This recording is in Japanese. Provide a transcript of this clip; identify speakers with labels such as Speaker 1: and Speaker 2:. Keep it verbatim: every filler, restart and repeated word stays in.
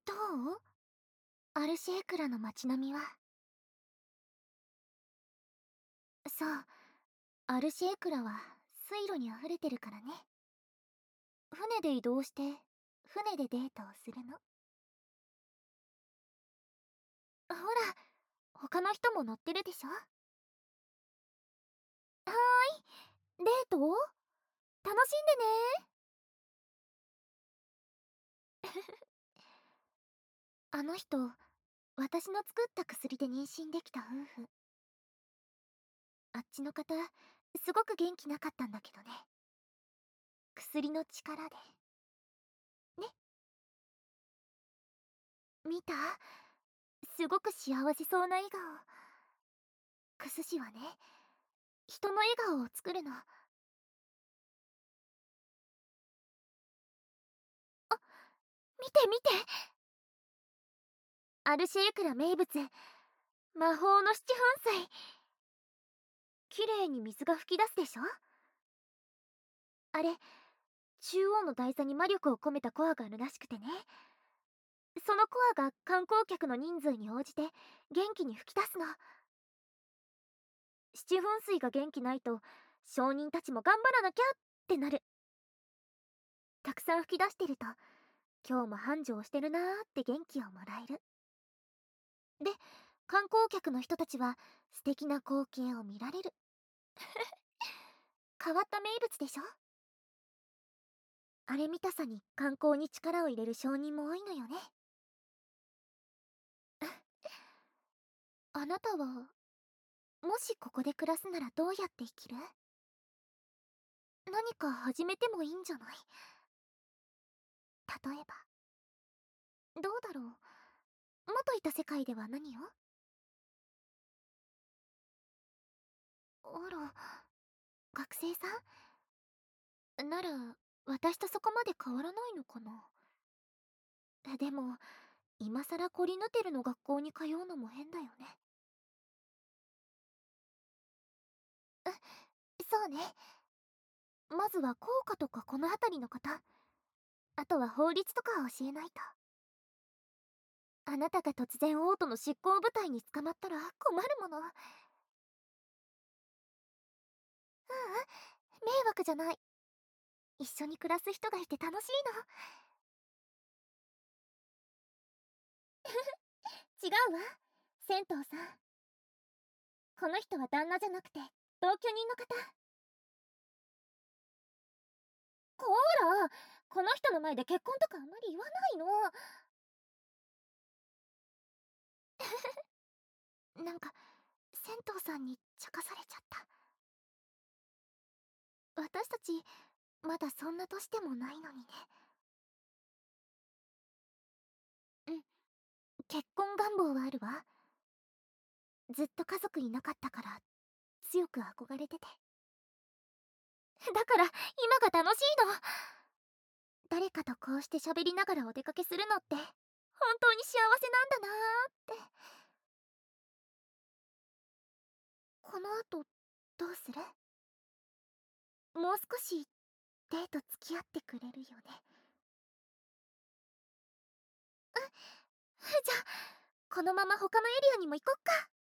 Speaker 1: どう？アルシェークラの街並みは。そう、アルシェークラは水路に溢れてるからね。船で移動して船でデートをするの。ほら、他の人も乗ってるでしょ。はーい、デート楽しんでね。あの人、私の作った薬で妊娠できた夫婦。あっちの方、すごく元気なかったんだけどね。薬の力で。ね、見た？すごく幸せそうな笑顔。クスシはね、人の笑顔を作るの。見て見て、アルシェークラ名物、魔法の七噴水。綺麗に水が噴き出すでしょ。あれ、中央の台座に魔力を込めたコアがあるらしくてね。そのコアが観光客の人数に応じて元気に吹き出すの。七噴水が元気ないと商人たちも頑張らなきゃってなる。たくさん吹き出してると、今日も繁盛してるなーって元気をもらえる。で、観光客の人たちは素敵な光景を見られる。変わった名物でしょ。あれ見たさに観光に力を入れる商人も多いのよね。あなたは、もしここで暮らすならどうやって生きる？何か始めてもいいんじゃない？例えば。どうだろう。元いた世界では何を？あら、学生さんなら、私とそこまで変わらないのかな。でも、今さらコリヌテルの学校に通うのも変だよね。そうね。まずは効果とかこの辺りのこと、あとは法律とか教えないと。あなたが突然王都の執行部隊に捕まったら困るもの。ううん、迷惑じゃない。一緒に暮らす人がいて楽しいの。違うわ、銭湯さん。この人は旦那じゃなくて同居人の方。こーら、この人の前で結婚とかあんまり言わないの。なんか銭湯さんに茶化されちゃった。私たちまだそんな年でもないのにね。うん、結婚願望はあるわ。ずっと家族いなかったから強く憧れてて。だから今が楽しいの。誰かとこうして喋りながらお出かけするのって本当に幸せなんだなーって。この後どうする？もう少しデート付き合ってくれるよね？じゃあこのまま他のエリアにも行こっか。